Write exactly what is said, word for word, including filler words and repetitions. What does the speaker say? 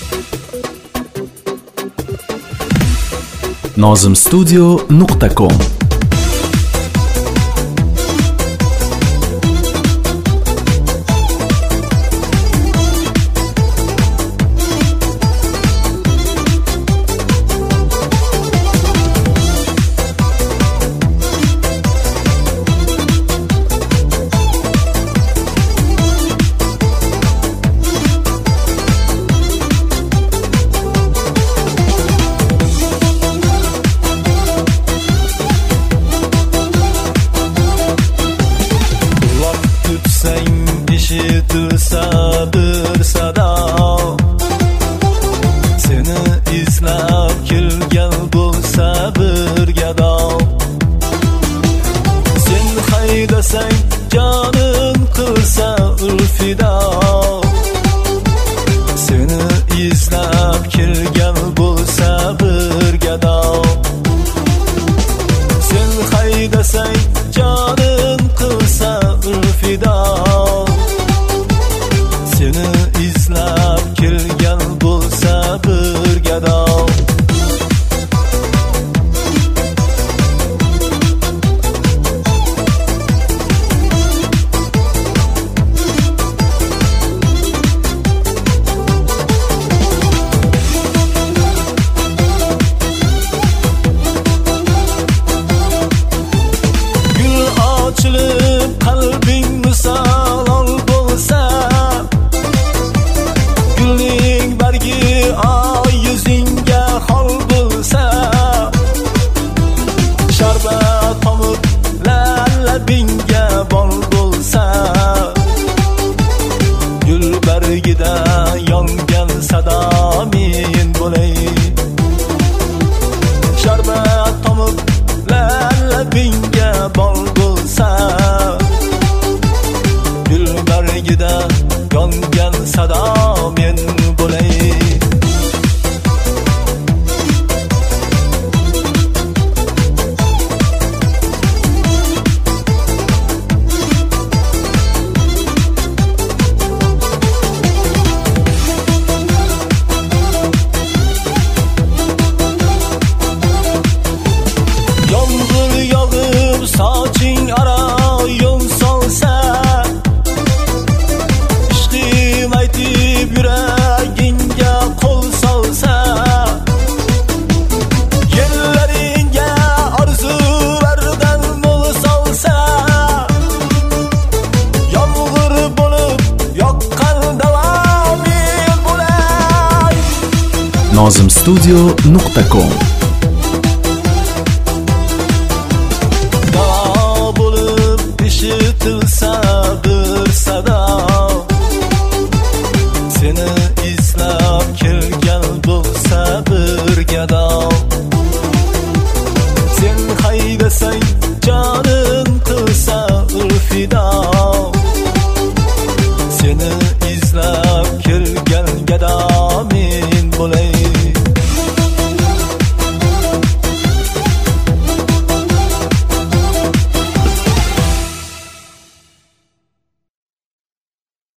nozim studio nuqta com Işıtılsa bir sada seni izlab kelgan bo'lsa bir gado sen haydasang jonin qilsa ulfida seni izlab kelgan bo'lsa bir gado sen haydasang jonin qilsa ulfida seni izlab kelgan bo'lsa bir gado gul ochilib qalbing misol bo'lsa gulning bargi oy yuzingga xol bo'lsa sharbat tomib labingga bol bo'lsa gul bargida yongan sado men bo'lay sharbat tomib labingga bol bo'lsa gul bargida yongan sado men bo'lay yomg'ir yog'ib soching aro yo'l solsa ishqim aytib yuragingga qo'l solsa yellaringga orzulardan mo'l solsa yomg'ir bo'lib yoqqan davom men bo'lay nozim studio nuqta com bo'lib ishitilsa bir sado seni